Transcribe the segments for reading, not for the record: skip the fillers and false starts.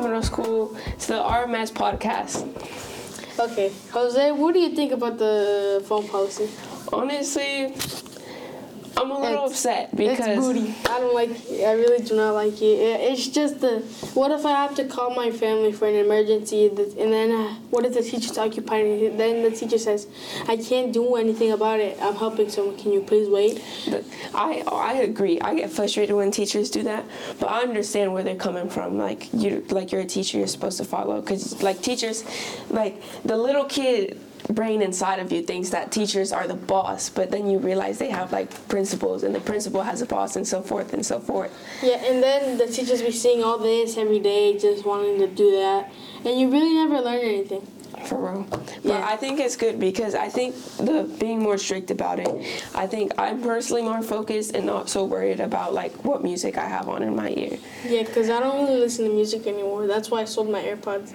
Middle School. It's the RMS podcast. Okay, Jose, what do you think about the phone policy? Honestly, I'm a little upset because it's booty. I don't like it. I really do not like it. It's just what if I have to call my family for an emergency and then what if the teacher's occupied and then the teacher says, I can't do anything about it. I'm helping someone. Can you please wait? I agree. I get frustrated when teachers do that, but I understand where they're coming from. Like you're a teacher, you're supposed to follow because like teachers, like the little kid brain inside of you thinks that teachers are the boss, but then you realize they have like principals and the principal has a boss and so forth and so forth. Yeah, and then the teachers be seeing all this every day just wanting to do that, and you really never learn anything. For real. But I think it's good because I think being more strict about it, I think I'm personally more focused and not so worried about like what music I have on in my ear. Yeah, because I don't really listen to music anymore. That's why I sold my AirPods.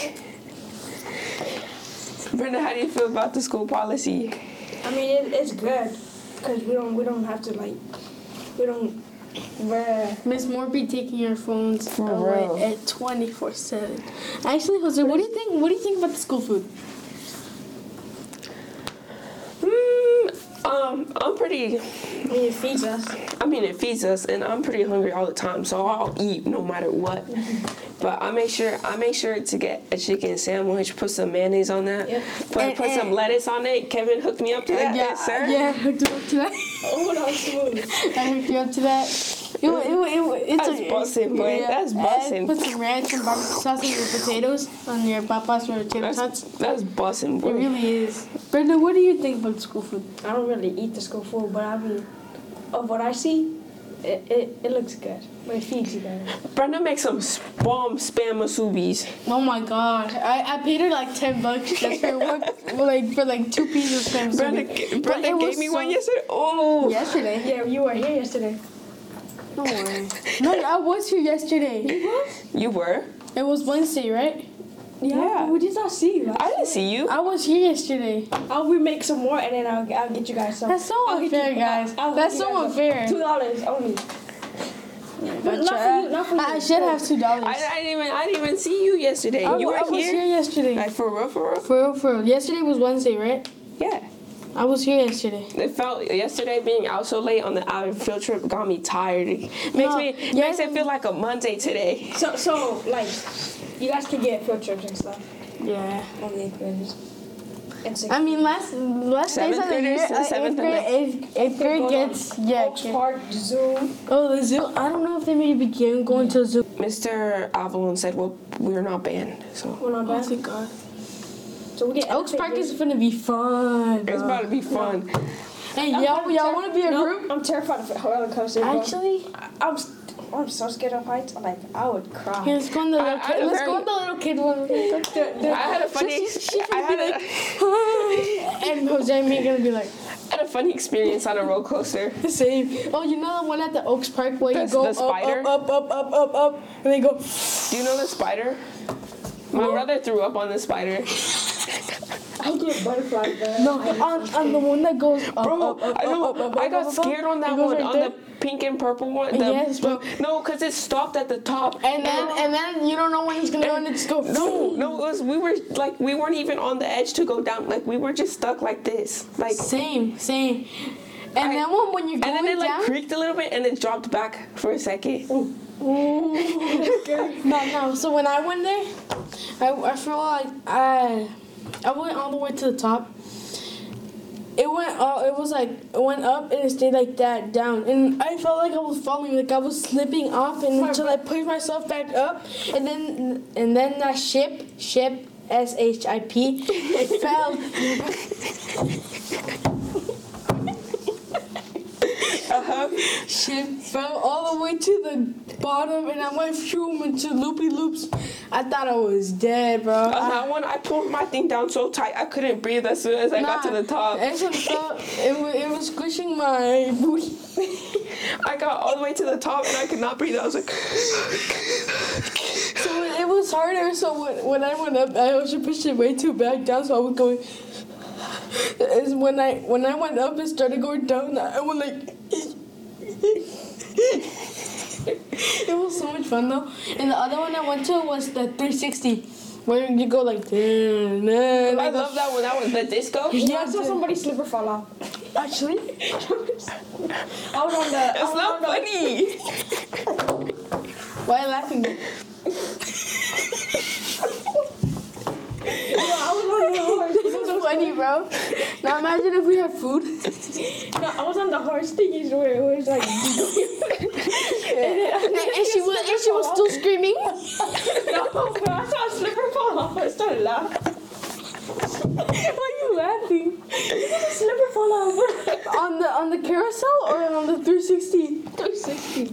Brenda, how do you feel about the school policy? I mean, it's good because we don't have to like we don't wear. Miss Moore be taking your phones away at 24/7. Actually, Jose, what do you think? What do you think about the school food? I'm pretty. I mean, it feeds us. It feeds us, and I'm pretty hungry all the time, so I'll eat no matter what. But I make sure to get a chicken sandwich, put some mayonnaise on that, put some lettuce on it. Kevin hooked me up to that, yes, sir. Yeah, hooked you up to that. Oh, that's smooth. I hooked you up to that. That's bussin', boy. Yeah. That's bussin'. Put some ranch and barbecue sauce on your potatoes, on your papas or potato tots. That's bussin', boy. It really is. Brenda, what do you think about school food? I don't really eat the school food, but I mean, of what I see, it looks good. But it feeds you better. Brenda makes some bomb spam masubis. Oh my god. I paid her like $10 just for like 2 pieces of spam. Brenda gave me one yesterday. Oh. Yesterday? Yeah, you were here yesterday. No way. No, I was here yesterday. You was? You were? It was Wednesday, right? Yeah. We did not see you. I didn't see you. I was here yesterday. I'll remake some more and then I'll get you guys some. That's so unfair, guys. That's so unfair. $2 only. But not for you. I should have $2. I didn't even see you yesterday. You were I was here yesterday. Like for real? For real. Yesterday was Wednesday, right? Yeah. I was here yesterday. It felt yesterday being out so late on the field trip got me tired. It makes it feel like a Monday today. So like you guys can get field trips and stuff. Yeah. On the 8th graders. I mean, last days of the year, 8th grade gets Oaks Park, Zoom. Oh, the Zoom. I don't know if they maybe begin going to Zoom. Mr. Avalon said, "Well, we're not banned, so." We're not banned. Oh, thank God. So we get Oaks Park is gonna be fun. It's about to be fun. Hey, y'all want to be a group? I'm terrified of roller coaster. Actually, I'm so scared of heights. Like I would cry. Yeah, let's go on the little kid. Let's go on the little kid one. I had a funny. And Jose and me gonna be like. I had a funny experience on a roller coaster. Same. Oh, you know the one at the Oaks Park where you go the spider? up, and then go. Do you know the spider? My brother threw up on the spider. I get butterflies there. No, on the one that goes up, Bro, I got scared on that one, on the pink and purple one. Yes, bro. No, because it stopped at the top. And then you don't know when it's gonna go, and it just go. No, we weren't even on the edge to go down. Like we were just stuck like this. Like same. And then when you're going down, and then it down, creaked a little bit, and it dropped back for a second. No. So when I went there, I feel like I went all the way to the top. It went went up and it stayed like that down, and I felt like I was falling, like I was slipping off, and until I pushed myself back up, and then that ship SHIP fell. Shit fell all the way to the bottom, and I went through into loopy loops. I thought I was dead, bro. On that one, I pulled my thing down so tight I couldn't breathe as soon as I got to the top. It was squishing my booty. I got all the way to the top and I could not breathe. I was like. So it was harder. So when I went up, I also pushed it way too back down. So I was going. When I went up and started going down, I went like. It was so much fun though. And the other one I went to was the 360, where you go like. I love that one. That was the disco. Yeah, I saw somebody's slipper fall off. Actually, I was on the. It's not funny. why are you laughing? I was on the horse. This is funny, bro. Now imagine if we have food. No, I was on the horse thingies where it was like. And she was still screaming. No, when I saw a slipper fall off, I started laughing. Why are you laughing? A slipper fall off. On the carousel or on the 360? 360.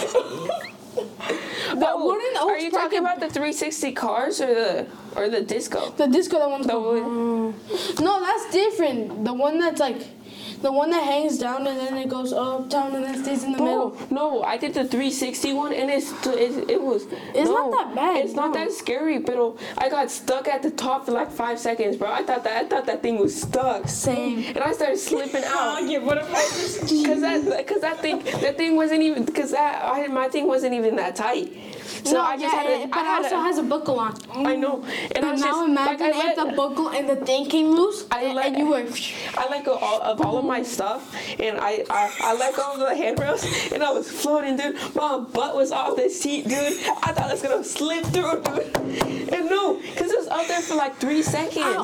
That one in Are you Oaks Park talking about the 360 cars or the disco? the disco? That one's The called. one- No, that's different. The one that's like, the one that hangs down and then it goes up, down, and then stays in the middle. No, I did the 360 one and it was. It's not that bad, It's not no. that scary, but I got stuck at the top for like 5 seconds, bro. I thought that thing was stuck. Same. And I started slipping out. Yeah, what if I just. Cause that thing wasn't even my thing wasn't even that tight. So No, I just had to. but I it had also to, has a buckle on. I know. And I But was now just, imagine like, if the buckle and the thing came loose, and you were. I let go of all of my stuff, and I let go of the handrails, and I was floating, dude. My butt was off the seat, dude. I thought I was gonna slip through, dude. And no, cause it was out there for like 3 seconds.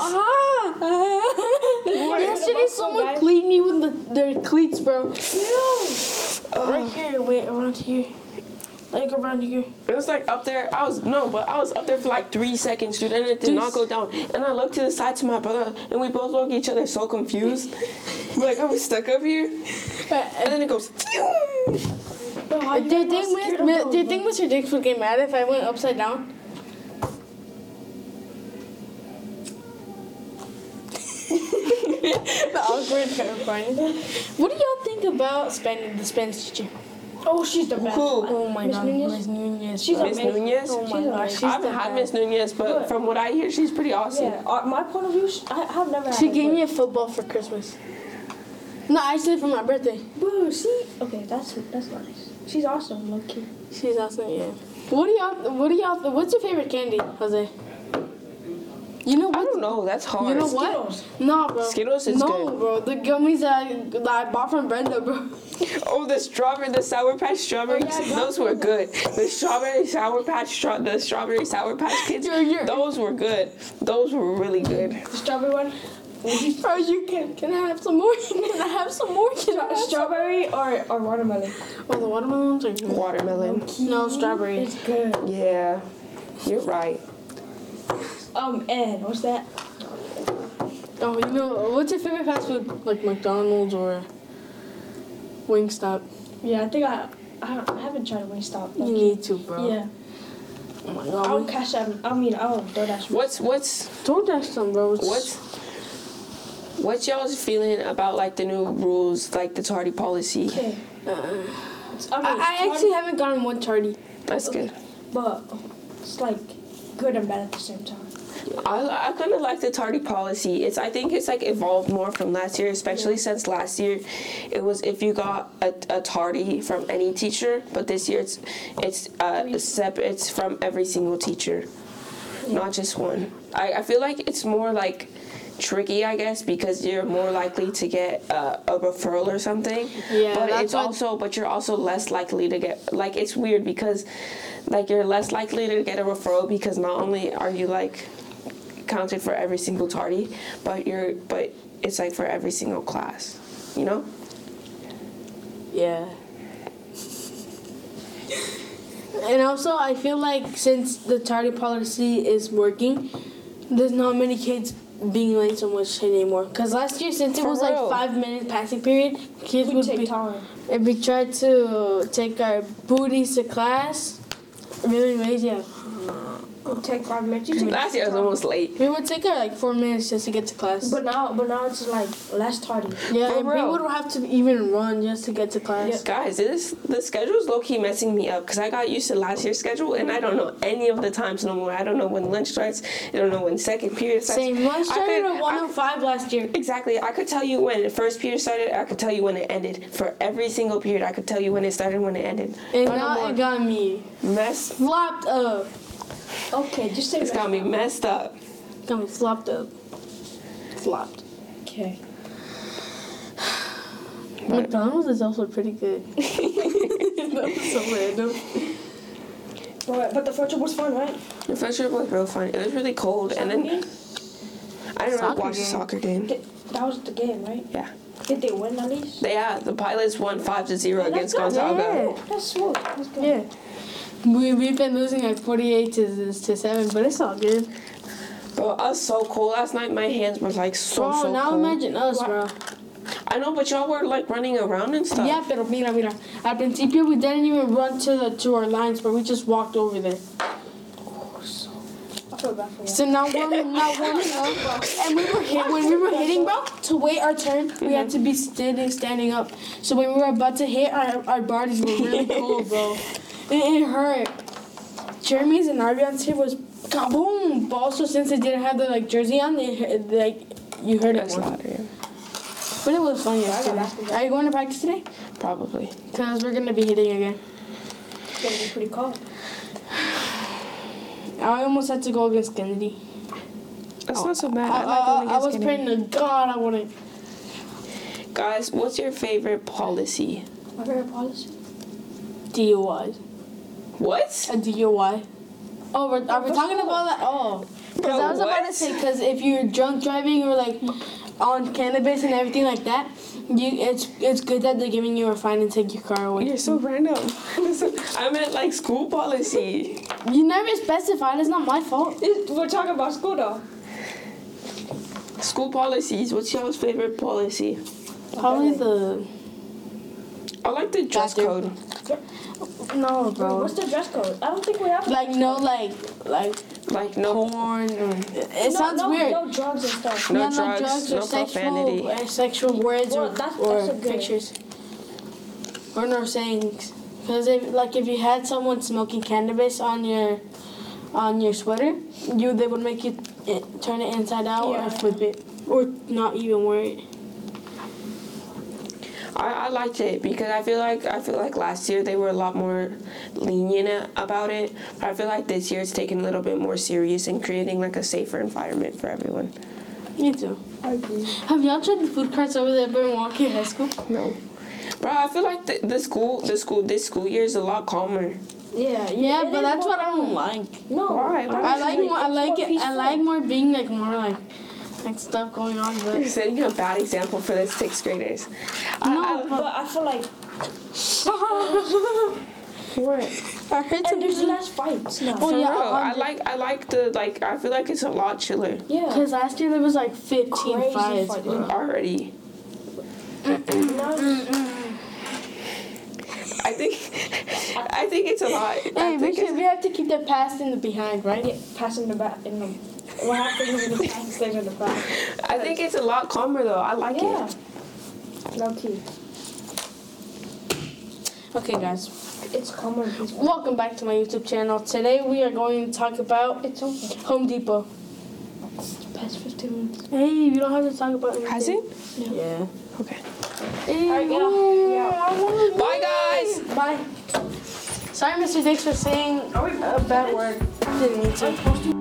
Yesterday, someone cleaned me with their cleats, bro. Right here, wait, around here. Like around here. It was like up there. I was up there for like 3 seconds, dude, and it did not go down. And I looked to the side to my brother, and we both looked at each other so confused. We're like, are we stuck up here? And then it goes. Do you think Mr. Dix would get mad if I went upside down? The awkward terrifying. What do y'all think about the Spanish teacher? Oh, she's the best. Who? Oh my Miss god, Nunez? Miss Nunez. She's bro. Miss amazing. Nunez? Oh my She's god, amazing. she's I haven't the had best. Miss Nunez, but Good. from what I hear, she's pretty awesome. Yeah, my point of view, I have never had She it, gave but- me a football for Christmas. No, actually for my birthday. Boo, see? Okay, that's nice. She's awesome, low key. She's awesome, yeah. What's your favorite candy, Jose? You know I what? don't know. That's hard. You know what? Skittles. No, bro. Skittles is no, good. bro. The gummies that I bought from Brenda, bro. Oh, the Sour Patch strawberries. Oh, yeah, I got Those were good. The strawberry Sour Patch Kids. You're- Those were good. Those were really good. The strawberry one. Bro, you can I have some more? Can I have some more? Can I have some? Strawberry or watermelon? Oh, the watermelons are good. Watermelon. No, strawberry. It's good. Yeah, you're right. And what's that? Oh, you know, what's your favorite fast food? Like McDonald's or Wingstop? Yeah, I think I haven't tried Wingstop. You need to, bro. Yeah. Oh my I'll god. cash out. I'll DoorDash. What's Don't dash some, bro. It's- what's y'all's feeling about like the new rules, like the tardy policy? Okay. I actually haven't gotten one tardy. That's good. But it's like good and bad at the same time. I kind of like the tardy policy. I think it's like evolved more from last year, especially since last year it was if you got a tardy from any teacher, but this year it's separate. It's from every single teacher, not just one. I feel like it's more like tricky, I guess, because you're more likely to get a referral or something. Yeah, but that's but you're also less likely to get like it's weird because like you're less likely to get a referral because not only are you like counted for every single tardy, but it's like for every single class, you know? Yeah. And also, I feel like since the tardy policy is working, there's not many kids being late so much anymore. Because last year, since it For was real. like 5 minutes passing period, kids We would take be. time. If we tried to take our booties to class, really lazy. It'll take 5 minutes. You take Last year I was almost late. We would take her like 4 minutes just to get to class. But now it's like less tardy. Yeah, For and we real. would have to even run just to get to class. Guys, the schedule's low-key messing me up because I got used to last year's schedule and I don't know any of the times no more. I don't know when lunch starts. I don't know when second period starts. Same. Lunch I started could- at 1:05 last year. Exactly. I could tell you when the first period started. I could tell you when it ended. For every single period, I could tell you when it started and when it ended. And But no now more. it got me flopped up. Okay, just say It's got me messed up. Got me flopped up. Flopped. Okay. McDonald's is also pretty good. That was so random. But the first trip was fun, right? The first trip was real fun. It was really cold, and then I didn't really Soccer watch the game. soccer game. That was the game, right? Yeah. Did they win at least? Yeah, the Pilots won 5-0 against that's good. Gonzaga. Yeah. That's smooth. That's good. Yeah. We've been losing like 48 to 7, but it's all good. Bro, I was so cold last night. My hands were like so Bro, now cold. imagine us, bro. I know, but y'all were like running around and stuff. Yeah, pero mira. Al principio we didn't even run to our lines, but we just walked over there. I feel bad for you. So now warming up, and when we were hitting, bro, to wait our turn, we had to be standing up. So when we were about to hit, our bodies were really cold, bro. It hurt. Jeremy's and Arvion's hit was kaboom. But also since they didn't have the like jersey on, you heard it That's more. louder. Yeah. But it was fun yesterday. Are you going to practice today? Probably. Because we're gonna be hitting again. It's gonna be pretty cold. I almost had to go against Kennedy. That's not so bad. I like going I against was Kennedy. praying to God I wouldn't. Guys, what's your favorite policy? My favorite policy. DUI. What? A DUI. Oh, are we talking about that? Oh. Because I was about to what? say, because if you're drunk driving or like on cannabis and everything like that, it's good that they're giving you a fine and take your car away. You're so random. I meant like school policy. You never specified. It's not my fault. We're talking about school though. School policies. What's y'all's favorite policy? Probably the I like the dress Bathroom. code. no, Wait, bro. what's the dress code? I don't think we have. Like no, like Like no, porn. It sounds weird. No drugs and stuff. No No drugs, or no profanity. sexual words Well, or that's a good- pictures. Or no sayings. Because if you had someone smoking cannabis on your sweater, they would make you turn it inside out Yeah. or flip it or not even wear it. I liked it because I feel like last year they were a lot more lenient about it. But I feel like this year it's taken a little bit more serious and creating like a safer environment for everyone. Me too. I agree. Have y'all tried the food carts over there at Milwaukee High School? No, bro, I feel like this school year is a lot calmer. Yeah. Yeah, it but is that's more what I don't calm. like. No. Why? Why? I like more. I like it. I peaceful. like more being like more like stuff going on. You're But setting a bad example for the 6th graders. no, But I feel like What? I heard and some there's people. less fights now. Oh, For yeah, real, I 100. like the I feel like it's a lot chiller Yeah. Because last year there was like 15 Crazy fights, fights. bro. already. Now, I think it's a lot. Hey, I think we have to keep the past in the behind, right? yeah, passing the back in the. What happens in the past stays in the back. I think it's a lot calmer though. I like Yeah. it. No key. Okay, guys. It's calmer and peaceful. Welcome back to my YouTube channel. Today we are going to talk about It's okay. Home Depot. Past 15 minutes. Hey, you don't have to talk about anything. Has it? Yeah. Okay. Hey, Alright, get off. I wanna Bye, leave. guys. Bye. Sorry, Mr. Dix, for saying a bad word. Didn't mean to.